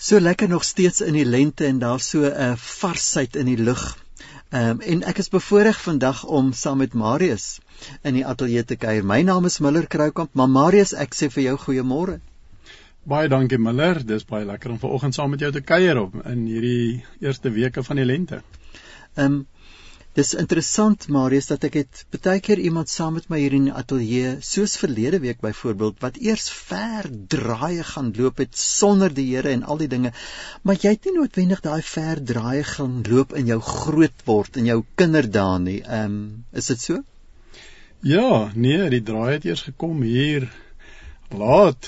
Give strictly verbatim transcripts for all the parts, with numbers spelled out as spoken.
So lekker nog steeds in die lente en daar so 'n uh, varsheid in die lug. Um, en ek is bevoorreg vandag om saam met Marius in die ateljee te kuier. My naam is Miller Kroukamp, maar Marius, ek sê vir jou goeiemôre. Baie dankie Miller, dis baie lekker om vanoggend saam met jou te kuier op in hierdie eerste weke van die lente. Um, dis interessant, Marius, dat ek het baie keer iemand saam met my hier in die ateljee, soos verlede week byvoorbeeld, wat eers ver draaie gaan loop het sonder die Here en al die dinge, maar jy het nie noodwendig daai ver draaie gaan loop in jou groot word, in jou kinderdae nie. Um, is dit so? Ja, nee, die draai het eers gekom hier laat.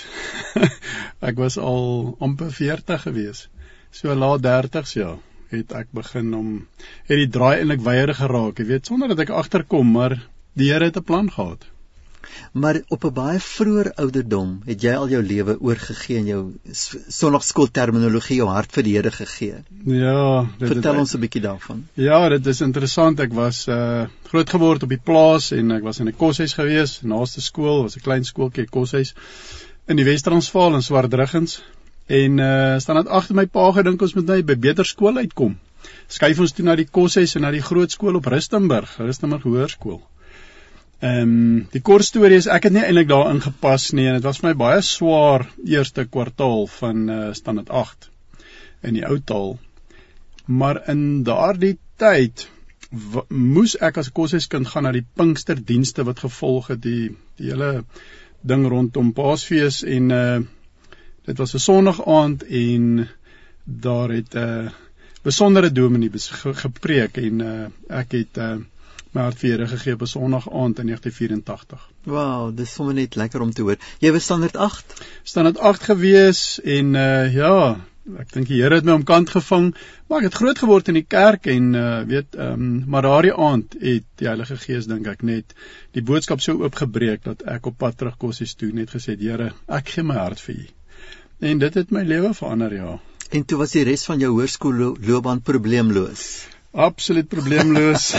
Ek was al amper veertig gewees. So laat dertigs, ja, het ek begin om, het die draai eintlik weier geraak, jy weet, sonder dat ek agterkom, maar die Here het 'n plan gehad. Maar op 'n baie vroeër ouderdom het jy al jou lewe oorgegee en jou sonnaarskoolterminologie, jou hart vir die Here gegee. Ja, dit vertel het, ons 'n bietjie daarvan. Ja, dit is interessant. Ek was uh, groot geword op die plaas en ek was in 'n koshuis gewees. Naaste skool was 'n klein skooltjie, koshuis in die Wes-Transvaal in Swartruggens. En uh, staan dit agter my pa gedink ons moet nou by beter skool uitkom. Skuif ons toe na die koshuis en na die groot skool op Rustenburg, Rustenburg Hoërskool. Ehm um, die kort storie is ek het nie eintlik daar ingepas nie en dit was vir my baie swaar eerste kwartaal van uh, standaard agt in die ou taal. Maar in daardie tyd moes ek as koshuiskind gaan na die Pinksterdienste wat gevolg het, die die hele ding rondom Paasfees en uh, dit was 'n Sondag aand en daar het 'n uh, besondere dominee gepreek en uh, ek het uh, my hart vir Here gegee op 'n Sondag aand in negentien vyerentagtig. Wow, dis sommer net lekker om te hoor. Jy was standaard agt? Standaard agt gewees en uh, ja, ek dink die Here het my omkant gevang, maar ek het groot geword in die kerk en uh, weet, um, maar daardie aand het die Heilige Gees dink ek net die boodskap so oopgebreek dat ek op pad terug koshuis toe net gesê, Here, ek gee my hart vir U. En dit het my lewe verander, ja. En toe was die res van jou hoërskoolloopbaan probleemloos? Absoluut probleemloos.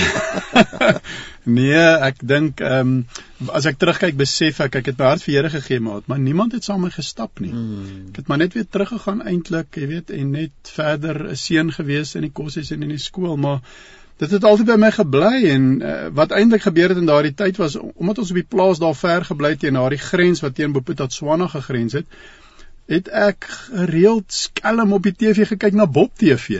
Nee, ek dink, um, as ek terugkyk, besef ek, ek het my hart vir Here gegee, maat, maar niemand het saam met my gestap nie. Hmm. Ek het maar net weer teruggegaan eintlik, jy weet, en net verder 'n seun gewees in die koshuis en in die skool, maar dit het altyd by my gebly en uh, wat eintlik gebeur het in daardie tyd was, omdat ons op die plaas daar ver gebly teen daardie grens wat teen Bophuthatswana gegrens het, het ek gereeld skelm op die T V gekyk na Bob T V.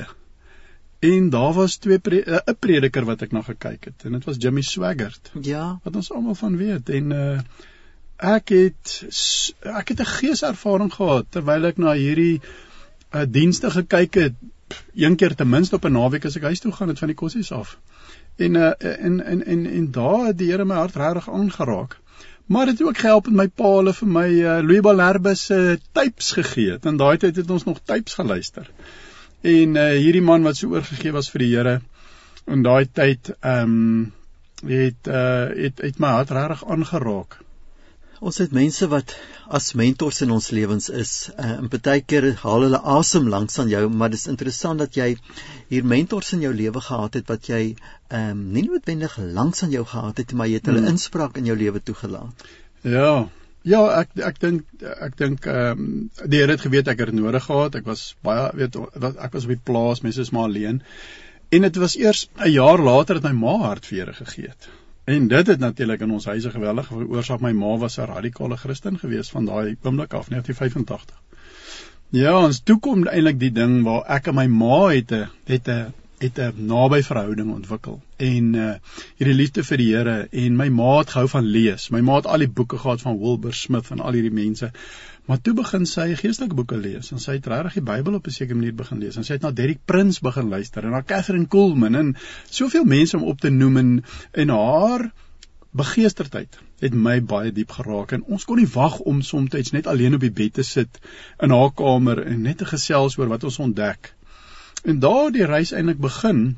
En daar was twee 'n pre prediker wat ek na gekyk het en dit was Jimmy Swaggart. Ja, wat ons almal van weet en uh, ek het ek het 'n geeservaring gehad terwyl ek na hierdie uh, dienste gekyk het, een keer ten minste op 'n naweek as ek huis toe gaan het van die koshuis af. En uh, en en en en daar het die Here my hart regtig aangeraak. Maar dit het ook gehelp met my pa, hulle vir my uh, Louis Balherbe se uh, tapes gegee het. In daai tyd het ons nog tapes geluister. En uh, hierdie man wat so oorgegee was vir die Here, in daai tyd um, het, uh, het, het my hart regtig aangeraak. Ons het mense wat as mentors in ons lewens is, uh, en baie keer haal hulle asem langs aan jou, maar dit is interessant dat jy hier mentors in jou lewe gehad het, wat jy um, nie noodwendig langs aan jou gehad het, maar jy het hulle hmm. inspraak in jou lewe toegelaat. Ja, ja, ek ek dink ek dink um, die Here het geweet ek het dit nodig gehad. Ek was baie weet ek was op die plaas, mense is maar alleen. En dit was eers 'n jaar later dat my ma hart vir Here gegee het. En dit het natuurlik in ons huise geweldig veroorsaak. My ma was 'n radikale Christen geweest van daai oomblik af, negentien vyfentagtig. Ja, ons toe kom eintlik die ding waar ek en my ma het 'n het 'n het 'n naby verhouding ontwikkel en uh, hierdie liefde vir die Here en my ma het gehou van lees. My ma het al die boeke gehad van Wilbur Smith en al hierdie mense. Maar toe begin sy geestelike boeke lees en sy het regtig die Bybel op 'n sekere manier begin lees en sy het na Derek Prince begin luister en na Catherine Kuhlman en soveel mense om op te noem en, en haar begeesterdheid het my baie diep geraak en ons kon nie wag om soms net alleen op die bed te sit in haar kamer en net te gesels oor wat ons ontdek. En daar die reis eintlik begin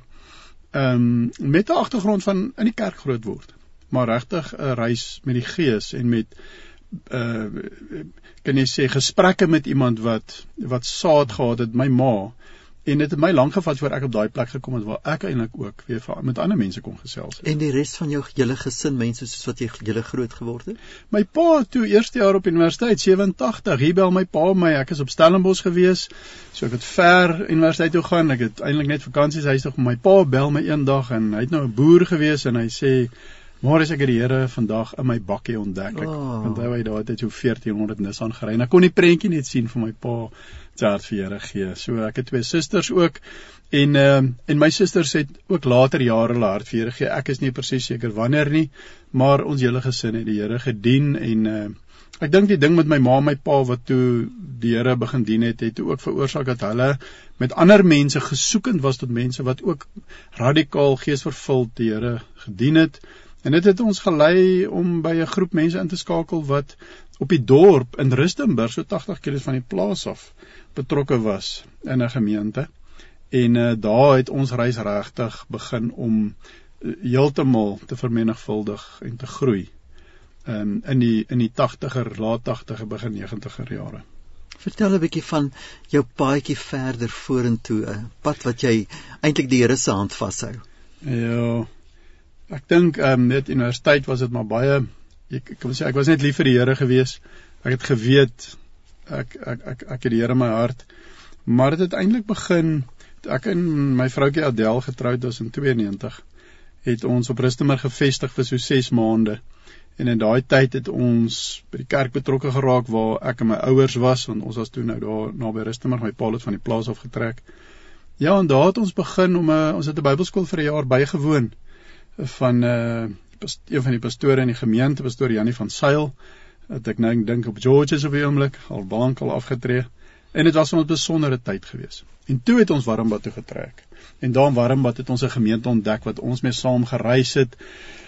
um, met 'n agtergrond van in die kerk groot word, maar regtig 'n reis met die Gees en met uh, kan jy sê gesprekke met iemand wat wat saad gehad het, my ma, En dit het my lank gevat voor ek op daai plek gekom het waar ek eintlik ook weer met ander mense kon gesels het. En die res van jou hele gesin, mense soos wat jy julle groot geword het? My pa toe eerste jaar op universiteit sewentig, hier bel my pa my, ek is op Stellenbosch gewees, so ek het ver universiteit toe gaan, ek het eintlik net vakansies huis toe, my pa bel my een dag en hy het nou 'n boer gewees en hy sê, maar as ek die Here vandag in my bakkie ontdek, ek oh. onthou hy daai tyd so veertien honderd Nissan gery, en ek kon die prentjie net sien van my pa sy hart vir Here gee. So ek het twee susters ook, en uh, en my susters het ook later jare hulle hart vir Here gee. Ek is nie presies seker wanneer nie, maar ons hele gesin het die Here gedien, en uh, ek dink die ding met my ma en my pa wat toe die Here begin dien het, het ook veroorsaak dat hulle met ander mense gesoekend was tot mense wat ook radikaal geesvervuld die Here gedien het. En dit het ons gelei om by 'n groep mense in te skakel wat op die dorp in Rustenburg, so tagtig kilometers van die plaas af, betrokke was in 'n gemeente. En uh, daar het ons reis regtig begin om uh, heeltemal te vermenigvuldig en te groei um, in die in die tagtiger, laat tagtiger, begin negentiger jare. Vertel 'n bietjie van jou paadjie verder vorentoe, 'n pad wat jy eintlik die Here se hand vashou. Ja, ek dink um, net universiteit was dit maar baie, ek, ek kan sê, ek was net lief vir die Here gewees, ek het geweet, ek, ek, ek, ek het die Here in my hart, maar dit het eintlik begin, ek en my vroukie Adel getroud was in tweeënnegentig, het ons op Rustenburg gevestig vir so ses maande, en in daai tyd het ons by die kerk betrokke geraak waar ek en my ouers was, want ons was toe nou daar naby Rustenburg, my pa het van die plaas af getrek. Ja, en daar het ons begin om, uh, ons het 'n Bybelskool vir 'n jaar bygewoon, van uh, een van die pastore in die gemeente, pastoor Janie van Sail, wat ek nou dink op Georges op die oomblik, al bank al afgetree, en dit was 'n besondere tyd gewees. En toe het ons Warmbad toe getrek, en daar in Warmbad het ons 'n gemeente ontdek, wat ons mee saam gereis het.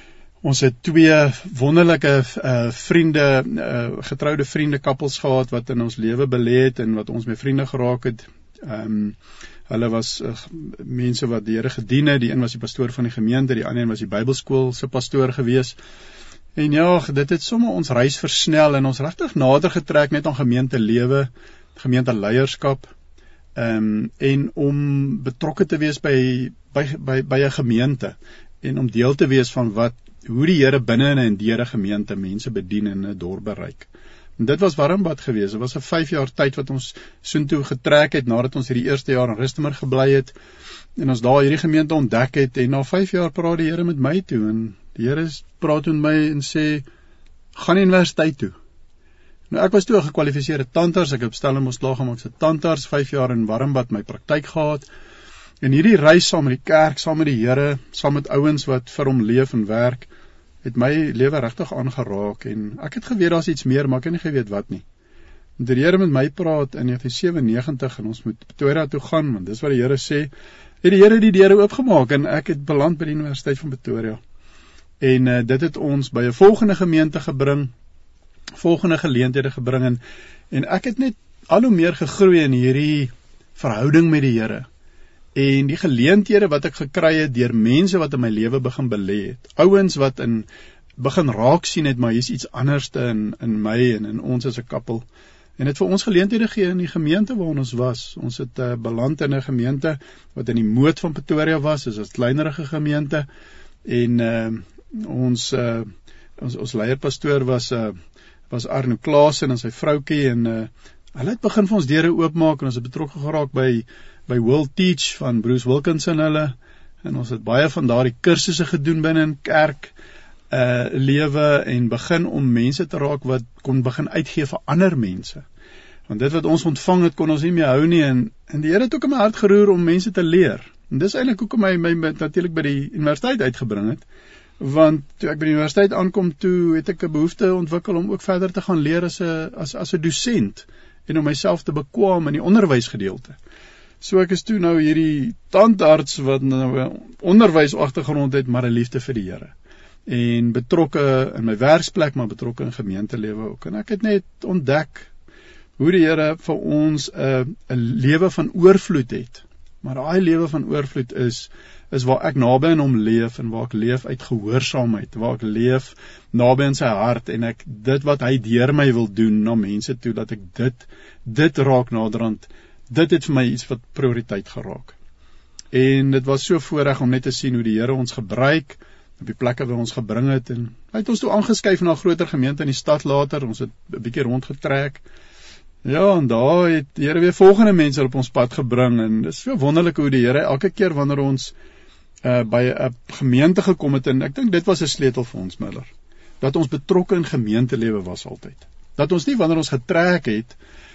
Ons het twee wonderlike uh, vriende, uh, getroude vriende kappels gehad, wat in ons lewe belê het, en wat ons mee vriende geraak het. Um, hulle was uh, mense wat die Here gedien het, die een was die pastoor van die gemeente, die ander was die Bybelskool se pastoor gewees, en ja, dit het sommer ons reis versnel, en ons regtig nader getrek net aan gemeente lewe, gemeente leierskap, um, en om betrokke te wees by, by, by, by 'n gemeente, en om deel te wees van wat, hoe die Here binne in 'n deur 'n gemeente mense bedien en 'n dorp bereik. En dit was Warmbad gewees, dit was 'n vyf jaar tyd wat ons soontoe getrek het, nadat ons hierdie eerste jaar in Rustenburg gebly het, en ons daar hierdie gemeente ontdek het, en na vyf jaar praat die Here met my toe, en die Here praat met my en sê, gaan universiteit toe. Nou ek was toe 'n gekwalifiseerde tandarts, ek het op Stellenbosch klaar gemaak as 'n tandarts, vyf jaar in Warmbad my praktyk gehad, en hierdie reis saam met die kerk, saam met die Here, saam met ouens wat vir hom leef en werk, het my lewe regtig aangeraak, en ek het geweet daar's iets meer, maar ek het nie geweet wat nie. En die Here met my praat in negentien sewennegentig, en ons moet Pretoria toe gaan, want dis wat die Here sê, het die Here die deure oopgemaak, en ek het beland by die Universiteit van Pretoria. En uh, dit het ons by 'n volgende gemeente gebring, volgende geleenthede gebring, en, en ek het net al hoe meer gegroei in hierdie verhouding met die Here, en die geleenthede wat ek gekry het deur mense wat in my lewe begin belê het, ouens wat in begin raak sien het, maar hier's iets anderste in, in my en in ons as 'n kappel, en het vir ons geleenthede gegee in die gemeente waar ons was. Ons het uh, beland in 'n gemeente wat in die moot van Pretoria was, is 'n kleinerige gemeente, en uh, ons, uh, ons ons leierpastoor was uh, was Arno Klaasen en sy vroukie, en uh, hulle het begin vir ons deure oopmaak, en ons het betrokke geraak by by World Teach van Bruce Wilkinson hulle, en ons het baie van daardie kursusse gedoen binne in kerk uh, lewe, en begin om mense te raak wat kon begin uitgee vir ander mense, want dit wat ons ontvang het, kon ons nie meer hou nie, en, en die Here het ook in my hart geroer om mense te leer, en dis eintlik hoekom my, my, my natuurlik by die universiteit uitgebring het, want toe ek by die universiteit aankom, toe het ek 'n behoefte ontwikkel om ook verder te gaan leer as 'n as, as 'n dosent, en om myself te bekwam in die onderwysgedeelte. So ek is toe nou hierdie tandarts wat nou 'n onderwysagtergrond het, maar 'n liefde vir die Here, en betrokke in my werksplek, maar betrokke in gemeentelewe ook, en ek het net ontdek hoe die Here vir ons 'n 'n lewe van oorvloed het, maar daai lewe van oorvloed is is waar ek naby in hom leef, en waar ek leef uit gehoorsaamheid, waar ek leef naby in sy hart, en ek dit wat hy deur my wil doen na mense toe, dat ek dit dit raak naderhand dit het vir my iets wat prioriteit geraak. En dit was so voorreg om net te sien hoe die Here ons gebruik, op die plekke waar ons gebring het, en hy het ons toe aangeskuif na 'n groter gemeente in die stad later, ons het 'n bietjie rondgetrek. Ja, en daar het die Here weer volgende mense op ons pad gebring, en dit is so wonderlik hoe die Here elke keer wanneer ons uh, by 'n gemeente gekom het, en ek dink dit was 'n sleutel vir ons, Miller, dat ons betrokke in gemeentelewe was altyd. Dat ons nie wanneer ons getrek het,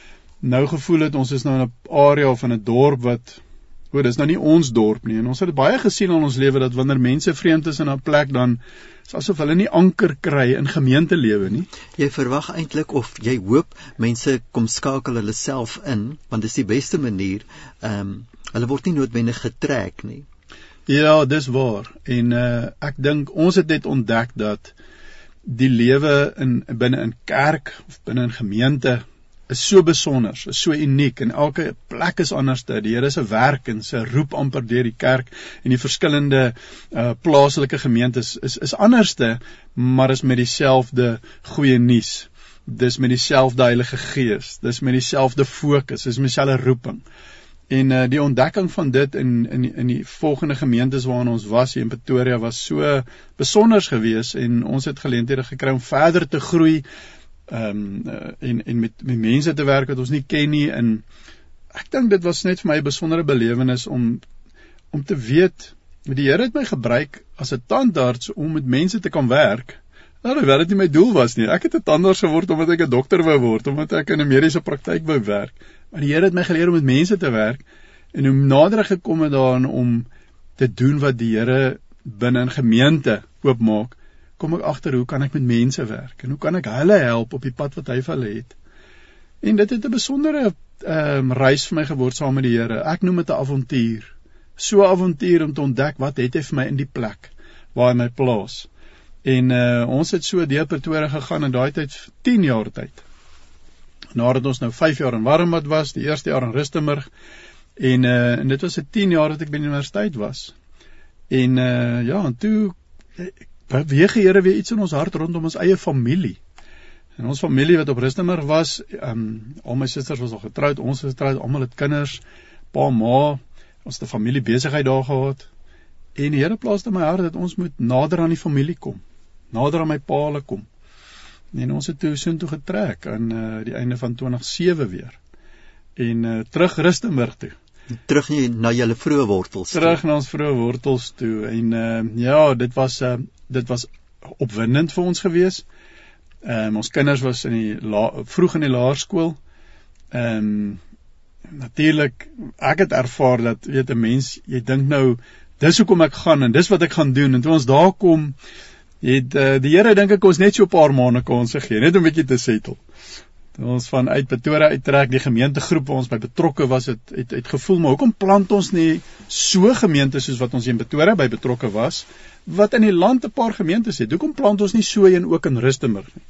nou gevoel het ons is nou in 'n area of in 'n dorp wat, o, dis nou nie ons dorp nie, en ons het baie gesien in ons lewe, dat wanneer mense vreemd is in 'n plek, dan is asof hulle nie anker kry in gemeentelewe nie. Jy verwag eintlik, of jy hoop, mense kom skakel hulle self in, want dis die beste manier, um, hulle word nie noodwendig getrek nie. Ja, dis waar, en uh, ek dink, ons het net ontdek dat die lewe in, binne in kerk, of binne in gemeente, is so besonder, is so uniek, en elke plek is anders. Die Here se werk en sy roep amper deur die kerk en die verskillende uh, plaaslike gemeentes is, is anderste, maar is met dieselfde goeie nuus. Dis met dieselfde Heilige Gees, dis met dieselfde fokus, dis met dieselfde roeping. En uh, die ontdekking van dit in, in, in die volgende gemeentes waarin ons was, hier in Pretoria, was so besonders gewees, en ons het geleenthede gekry om verder te groei, Um, uh, en, en met, met mense te werk wat ons nie ken nie, en ek dink dit was net vir my 'n besondere belewenis om, om te weet, die Here het my gebruik as 'n tandarts om met mense te kan werk. Nou, dat dit nie my doel was nie. Ek het 'n tandarts geword omdat ek 'n dokter wou word, omdat ek in 'n mediese praktyk wou werk. Maar die Here het my geleer om met mense te werk, en hoe nader ek gekom het daaraan om te doen wat die Here binne 'n gemeente oopmaak, kom ek agter, hoe kan ek met mense werk, en hoe kan ek hulle help op die pad wat hy vir hulle het. En dit het 'n besondere um, reis vir my geword saam met die Here. Ek noem dit 'n avontuur. So 'n avontuur om te ontdek, wat het hy vir my in die plek waar hy my plaas. En uh, ons het so deur Pretoria gegaan in daai tyd, tien jaar tyd. Nadat ons nou vyf jaar in Warmbad was, die eerste jaar in Rustenburg, en, uh, en dit was 'n tien jaar dat ek by die universiteit was. En uh, ja, en toe beweeg die Here weer iets in ons hart rondom ons eie familie. En ons familie wat op Rustenburg was, um, al my susters was al getroud, ons is getroud, almal het kinders, pa, ma, ons het 'n familiebesigheid daar gehad, en die Here plaas in my hart dat ons moet nader aan die familie kom, nader aan my paale kom. En ons het toe soontoe getrek aan uh, die einde van twintig sewe weer, en uh, terug Rustenburg toe. Terug na julle vroeë wortels toe. Terug na ons vroeë wortels toe, en uh, ja, dit was, uh, dit was opwindend vir ons gewees. Um, ons kinders was in die la, vroeg in die laerskool. Um, Natuurlik, ek het ervaar dat, weet 'n mens, jy dink nou, dis hoekom ek gaan, en dis wat ek gaan doen, en toe ons daar kom, het uh, die Here, dink ek, ons net so 'n paar maande kans gegee, net 'n bietjie te settle. Toe ons van uit Pretoria uittrek, die gemeentegroep waar ons by betrokke was, het, het, het gevoel, maar hoekom plant ons nie so gemeente soos wat ons in Pretoria by betrokke was, wat in die land 'n paar gemeentes het, hoekom plant ons nie so een ook in Rustenburg nie?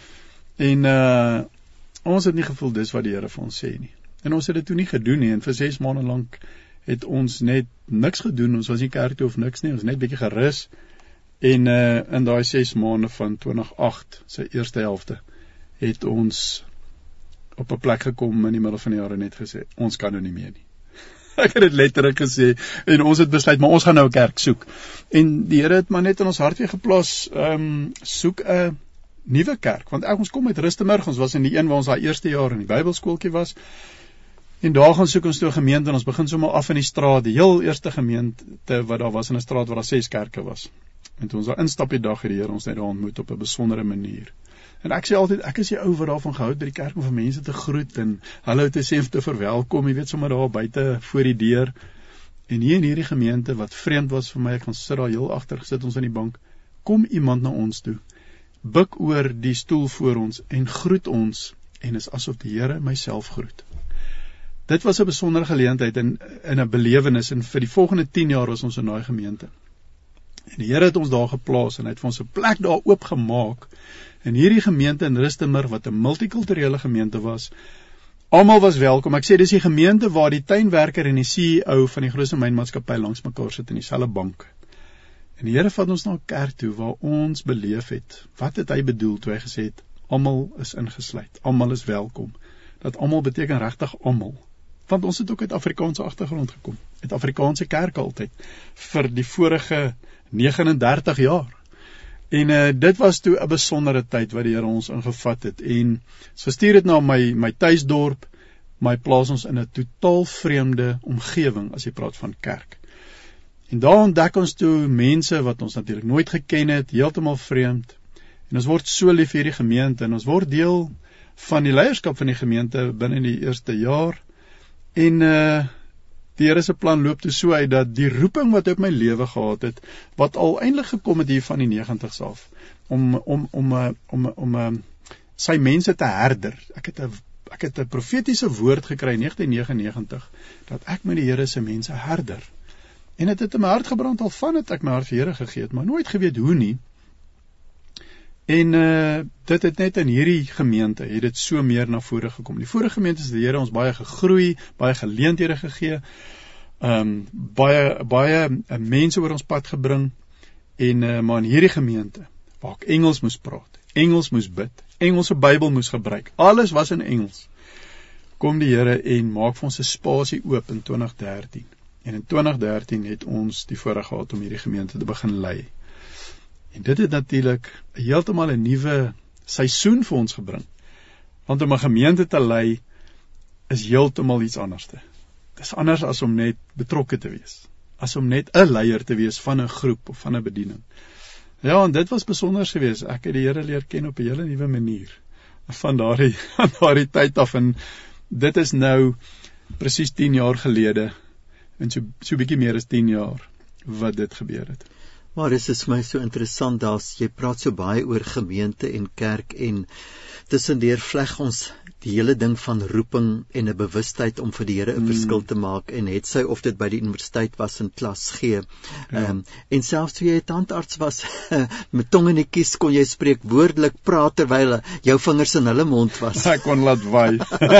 En uh, ons het nie gevoel dis wat die Here vir ons sê nie. En ons het dit toe nie gedoen nie, en vir ses maande lank het ons net niks gedoen, ons was nie kerk toe of niks nie, ons net bietjie gerus, en uh, in daai ses maande van twintig agt, sy eerste helfte, het ons op 'n plek gekom in die middel van die jare net gesê, ons kan nou nie meer nie. Ek het dit letterlik gesê, en ons het besluit, maar ons gaan nou 'n kerk soek. En die Here het maar net in ons hart weer geplaas, um, soek 'n nuwe kerk, want ek, ons kom uit Rustenburg, ons was in die een waar ons daai eerste jaar in die Bybelskooltjie was, en daar gaan soek ons toe 'n gemeente, en ons begin sommer af in die straat, die heel eerste gemeente wat daar was in 'n straat waar daar ses kerke was. En toe ons daar instap die dag, het die Here ons net daar ontmoet op 'n besondere manier. En ek sê altyd, ek is die ou wat daarvan gehou by die kerk om vir mense te groet, en hallo te sê, te verwelkom, jy weet, sommer daar buite voor die deur. En hier in hierdie gemeente, wat vreemd was vir my, ek gaan sit daar heel agter, gesit ons in die bank, kom iemand na ons toe, buk oor die stoel voor ons, en groet ons, en is asof die Here myself groet. Dit was 'n besondere geleentheid, en, en 'n belewenis, en vir die volgende tien jaar was ons in daai gemeente. En die Here het ons daar geplaas, en hy het vir ons 'n plek daar oopgemaak, en hierdie gemeente in Rustenburg, wat 'n multikulturele gemeente was, almal was welkom. Ek sê, dis die gemeente waar die tuinwerker en die C E O van die grootste mynmaatskappy langs mekaar sit in dieselfde bank. En die Here vat ons na 'n kerk toe, waar ons beleef het, wat het hy bedoel, toe hy gesê het, almal is ingesluit, almal is welkom. Dat almal beteken regtig almal. want ons het ook uit Afrikaanse agtergrond gekom, uit Afrikaanse kerk altyd, vir die vorige neges en dertig jaar. En uh, dit was toe 'n besondere tyd wat die Here ons ingevat het, en so stuur dit na my, my tuisdorp, my plaas ons in 'n totaal vreemde omgewing, as jy praat van kerk. En daar ontdek ons toe mense wat ons natuurlik nooit geken het, heeltemal vreemd, en ons word so lief vir hierdie gemeente, en ons word deel van die leierskap van die gemeente binne die eerste jaar, en uh, die Here se plan loop toe so uit, dat die roeping wat op my lewe gehad het, wat al eintlik gekom het hier van die negentigs af, om, om, om, om, om, om, om sy mense te herder, ek het 'n ek het 'n profetiese woord gekry in negentien negenennegentig, dat ek met die Here se mense herder, en het het in my hart gebrand al van het ek my hart vir Here gegee het, maar nooit geweet hoe nie. En uh, dit het net in hierdie gemeente, het dit so meer na vore gekom. Die vorige gemeente is die Here ons baie gegroei, baie geleenthede gegee, um, baie, baie uh, mense oor ons pad gebring, en uh, maar in hierdie gemeente, waar ek Engels moes praat, Engels moes bid, Engelse Bybel moes gebruik, alles was in Engels, kom die Here en maak vir ons 'n spasie oop in twintig dertien. En in twintig dertien het ons die voorreg gehad om hierdie gemeente te begin lei. En dit het natuurlik heeltemal 'n nuwe seisoen vir ons gebring. Want om 'n gemeente te lei is heeltemal iets anderste. Dit is anders as om net betrokke te wees, as om net 'n leier te wees van 'n groep of van 'n bediening. Ja, en dit was besonder geweest. Ek het die Here leer ken op 'n hele nuwe manier van daardie van daardie tyd af, en dit is nou presies tien jaar gelede, en so so 'n bietjie meer as tien jaar wat dit gebeur het. Maar dit is my so interessant, daar's, jy praat so baie oor gemeente en kerk, en tussendeur vleg ons die hele ding van roeping en 'n bewustheid om vir die Here 'n mm. verskil te maak, en het sy of dit by die universiteit was in klas G, ja. um, en selfs toe jy 'n tandarts was, met tong in die kies kon jy spreek, woordelik praat terwyl jou vingers in hulle mond was. Ek kon laat waai.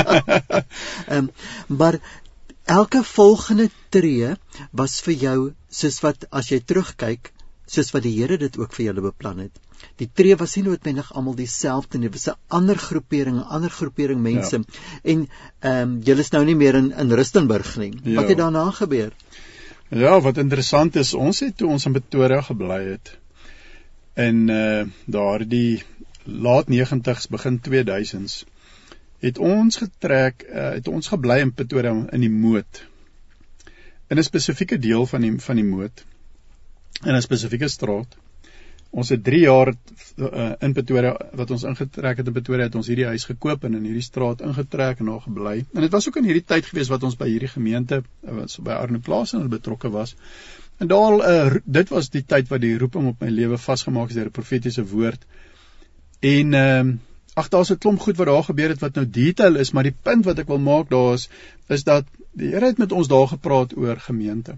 um, maar elke volgende tree was vir jou, soos wat, as jy terugkyk, soos wat die Here dit ook vir julle beplan het. Die tree was nie noodwendig almal dieselfde nie, dit was 'n ander groepering, 'n ander groepering mense, ja. En um, julle is nou nie meer in, in Rustenburg nie. Ja. Wat het daarna gebeur? Ja, wat interessant is, ons het toe ons in Pretoria gebly het, in uh, daardie laat negentigs, begin tweeduisends, het ons getrek, uh, het ons gebly in Pretoria, in die Moot, in 'n spesifieke deel van die, van die Moot, in 'n spesifieke straat. Ons het drie jaar uh, in Pretoria, wat ons ingetrek het in Pretoria, het ons hierdie huis gekoop en in hierdie straat ingetrek en daar gebly. En dit was ook in hierdie tyd gewees wat ons by hierdie gemeente, wat by Arno Klaasen betrokke was. En daar, uh, dit was die tyd wat die roeping op my lewe vasgemaak is deur 'n profetiese woord. En uh, ag, daar's 'n klomp goed wat daar gebeur het wat nou detail is, maar die punt wat ek wil maak daar is, is dat die Here het met ons daar gepraat oor gemeente.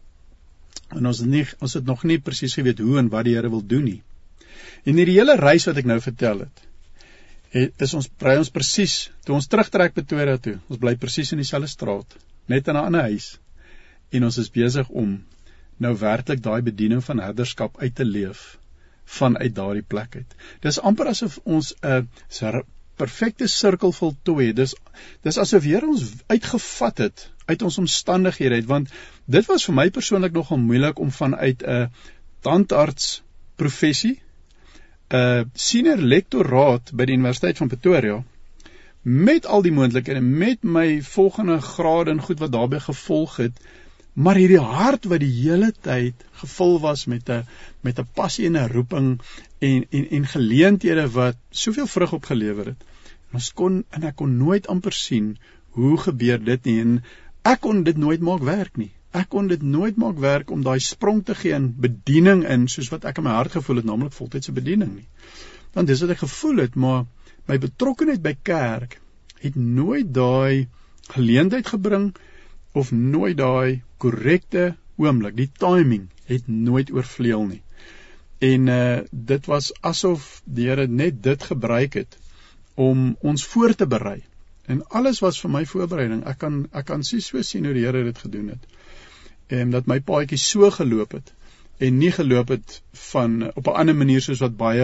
En ons het, nie, ons het nog nie presies geweet hoe en wat die Here wil doen nie. En hierdie hele reis wat ek nou vertel het, het is ons, bly ons presies, toe ons terugtrek Pretoria toe, ons bly presies in dieselfde straat, net in 'n ander huis, en ons is besig om nou werklik daai bediening van herderskap uit te leef, vanuit daardie plek uit. Dis amper asof ons 'n uh, perfekte sirkel voltooi, dis, dis asof die Here ons uitgevat het, uit ons omstandighede uit, want dit was vir my persoonlik nogal moeilik om vanuit 'n uh, tandarts professie, 'n uh, senior lektoraat by die Universiteit van Pretoria, met al die moontlikhede, met my volgende grade en goed wat daarbey gevolg het, maar hierdie hart wat die hele tyd gevul was met 'n met 'n passie en 'n roeping en en en geleenthede wat soveel vrug opgelewer het. En ons kon en ek kon nooit amper sien hoe gebeur dit nie, en ek kon dit nooit maak werk nie. Ek kon dit nooit maak werk om daai sprong te gee in bediening in, soos wat ek in my hart gevoel het, naamlik voltydse bediening nie. Want dis wat ek gevoel het, maar my betrokkenheid by kerk het nooit daai geleentheid gebring, of nooit daai korrekte oomblik, die timing, het nooit oorvleuel nie. En uh, dit was asof die Here net dit gebruik het, om ons voor te berei. En alles was vir my voorbereiding. Ek kan, ek kan so, so sien hoe die Here dit gedoen het. En dat my paadjie so geloop het, en nie geloop het van, op 'n ander manier soos wat baie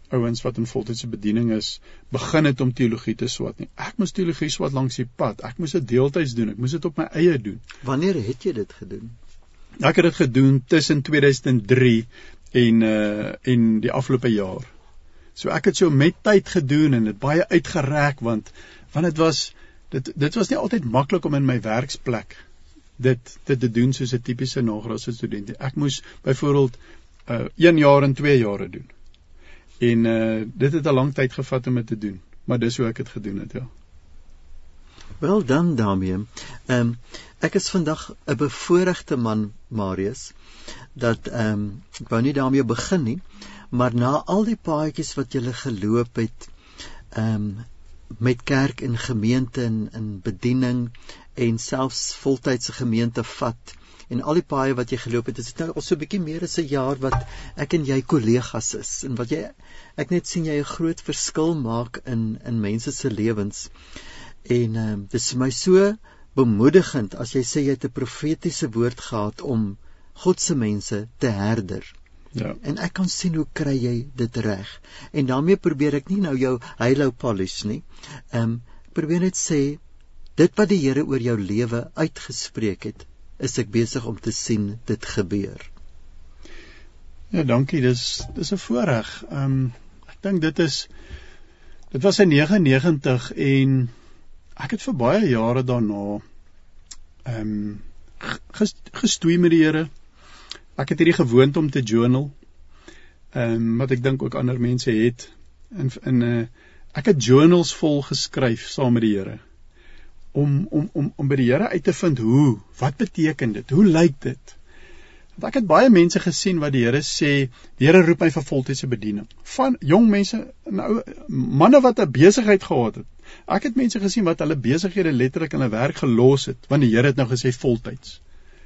ouens wat in voltydse bediening is, begin het om teologie te swat nie. Ek moes teologie swat langs die pad. Ek moes dit deeltyds doen. Ek moes dit op my eie doen. Wanneer het jy dit gedoen? Ek het dit gedoen tussen tweeduisend drie en uh, en die afgelope jaar. So ek het so met tyd gedoen en dit baie uitgereik want want dit was dit dit was nie altyd maklik om in my werksplek dit dit te doen soos 'n tipiese nagraadse student. Ek moes byvoorbeeld uh, een jaar en twee jare doen. En uh, dit het 'n lang tyd gevat om dit te doen, maar dis hoe ek dit gedoen het, ja. Wel dan, Damian. Um, ek is vandag 'n bevoorregte man, Marius, dat um, ek wou nie daarmee begin nie, maar na al die paadjies wat jy geloop het, um, met kerk en gemeente en, en bediening en selfs voltydse gemeente vat en al die paaie wat jy geloop het, is dit nou al so 'n bietjie meer as 'n jaar wat ek en jy kollegas is en wat jy ek net sien jy 'n groot verskil maak in in mense se lewens. En uh, dit is vir my so bemoedigend as jy sê jy het 'n profetiese woord gehad om God se mense te herder. Ja. En ek kan sien hoe kry jy dit reg. En daarmee probeer ek nie nou jou halo polish nie. Ehm um, probeer net sê dit wat die Here oor jou lewe uitgespreek het, is ek besig om te sien dit gebeur. Ja, dankie. Dis dis 'n voorreg. Ehm um, ek dink dit is dit was in negenennegentig en ek het vir baie jare daarna ehm um, gestoei met die Here. Ek het hierdie gewoonte om te journal. Ehm um, wat ek dink ook ander mense het. In in uh, ek het journals vol geskryf saam met die Here. Om om om om by die Here uit te vind hoe, wat beteken dit? Hoe lyk dit? Want ek het baie mense gesien wat die Here sê, die Here roep my vir voltydse bediening. Van jong mense, nou manne wat 'n besigheid gehad het. Ek het mense gesien wat hulle besighede letterlik in 'n werk gelos het, want die Here het nou gesê voltyds.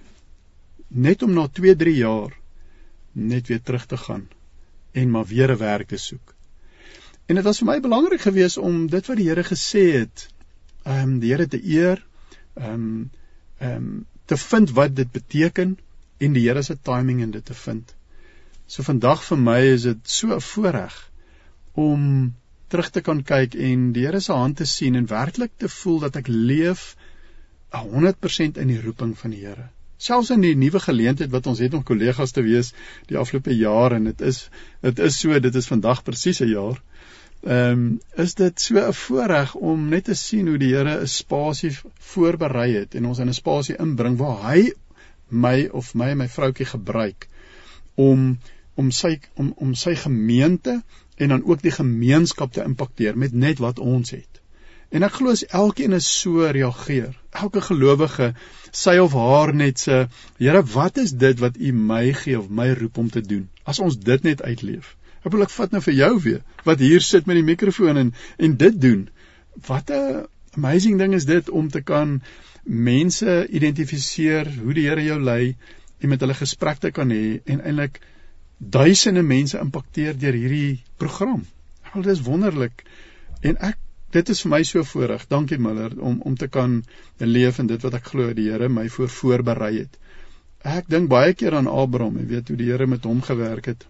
Net om na twee, drie jaar net weer terug te gaan en maar weer 'n werk te soek. En dit was vir my belangrik geweest om dit wat die Here gesê het, ehm um, die Here te eer, ehm um, ehm um, te vind wat dit beteken en die Here se timing in dit te vind. So vandag vir my is dit so 'n voorreg om terug te kan kyk en die Here se hand te sien en werklik te voel dat ek leef honderd persent in die roeping van die Here. Selfs in die nuwe geleentheid wat ons het om kollegas te wees die afgelope jaar en dit is dit is so dit is vandag presies 'n jaar. Ehm um, is dit so 'n voorreg om net te sien hoe die Here 'n spasie voorberei het en ons in 'n spasie inbring waar hy my of my en my vroutjie gebruik om om sy om om sy gemeente en dan ook die gemeenskap te impakteer met net wat ons het. En ek glo as elkeen is so reageer, elke gelowige sy of haar net sê, Here, wat is dit wat U my gee of my roep om te doen? As ons dit net uitleef. Ek wil ek vat nou vir jou weer, wat hier sit met die mikrofoon en, en dit doen. Wat 'n amazing ding is dit om te kan mense identifiseer hoe die Here jou lei en met hulle gesprek te kan hê en eintlik duisende mense impakteer deur hierdie program. Wel, dit is wonderlik. En ek dit is vir my so voorreg. Dankie Miller om om te kan leef in dit wat ek glo die Here my voor voorberei het. Ek dink baie keer aan Abraham, jy weet hoe die Here met hom gewerk het.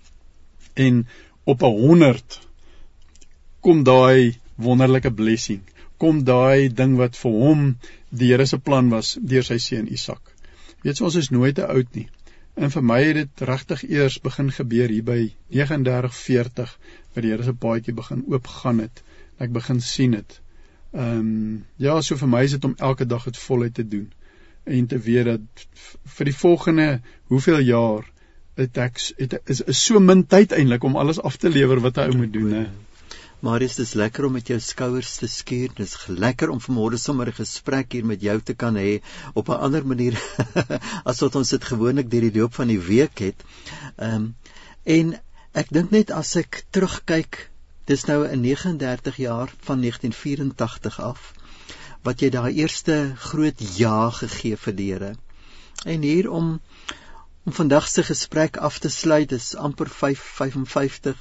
En op 'n honderd kom daai wonderlike blessing. Kom daai ding wat vir hom die Here se plan was deur sy seun Isak. Weet jy, ons is nooit te oud nie. En vir my het dit regtig eers begin gebeur hier by negenendertig veertig, waar die Here se paadjie begin oopgaan het. Ek begin sien dit. Ehm um, ja, so vir my is dit om elke dag dit voluit te doen en te weet dat vir die volgende hoeveel jaar het ek het, is, is so min tyd eintlik om alles af te lewer wat hy moet doen, hè. Marius, dit is lekker om met jou skouers te skuur. Dit is lekker om vanmôre sommer 'n gesprek hier met jou te kan hê op 'n ander manier as wat ons dit gewoonlik deur die loop van die week het. Ehm um, en ek dink net as ek terugkyk, dis nou 'n negenendertig jaar van negentien vyerentagtig af wat jy daai eerste groot ja gegee vir die Here. En hier om om vandag se gesprek af te sluit, is amper vyf vyfenvyftig.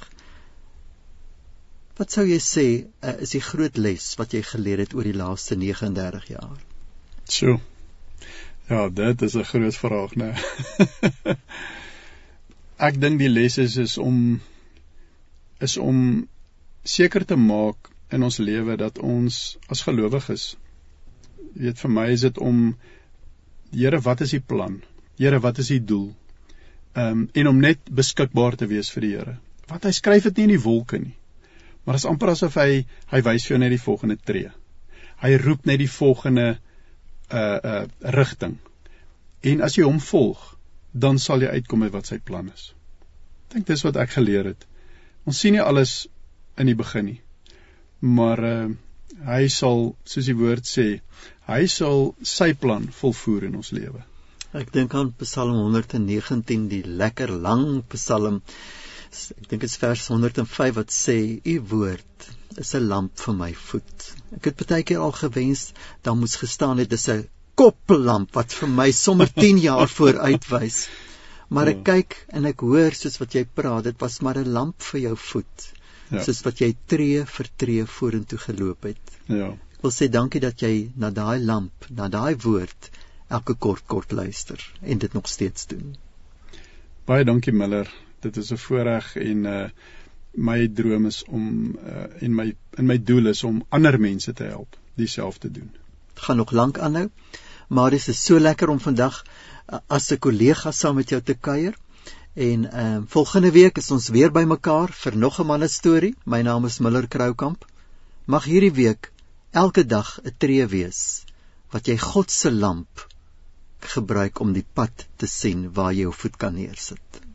Wat sou jy sê uh, is die groot les wat jy geleer het oor die laaste negenendertig jaar? So. Ja, dit is 'n groot vraag, né? Ek dink die les is, is om is om seker te maak in ons lewe dat ons as gelowiges, weet vir my is dit om, Here, wat is die plan? Here, wat is die doel? Um, en om net beskikbaar te wees vir die Here. Want hy skryf dit nie in die wolke nie. Maar dit is amper asof hy, hy wys vir jou net die volgende tree. Hy roep net die volgende uh, uh, rigting. En as jy hom volg, dan sal jy uitkom met wat sy plan is. Ek dink dis wat ek geleer het. Ons sien nie alles in die begin nie. Maar uh, hy sal, soos die woord sê, hy sal sy plan volvoer in ons lewe. Ek dink aan Psalm honderd negentien, die lekker lang Psalm. Ek dink dit is vers honderd vyf wat sê, u woord is 'n lamp vir my voet. Ek het baie keer al gewens, daar moes gestaan het, dis 'n koplamp wat vir my sommer tien jaar vooruit wys. Maar ek kyk en ek hoor soos wat jy praat, dit was maar 'n lamp vir jou voet. Ja. Soos wat jy tree vir tree vorentoe geloop het. Ja. Ek wil sê dankie dat jy na daai lamp, na daai woord elke kort kort luister en dit nog steeds doen. Baie dankie Miller. Dit is 'n voorreg en uh, my droom is om uh, en my en my doel is om ander mense te help dieselfde doen. Het gaan nog lank aanhou, maar dit is so lekker om vandag uh, as 'n kollega saam met jou te kuier. En uh, volgende week is ons weer by mekaar vir nog 'n manne storie. My naam is Miller Kroukamp. Mag hierdie week elke dag 'n tree wees wat jy God se lamp gebruik om die pad te sien waar jy jou voet kan neersit.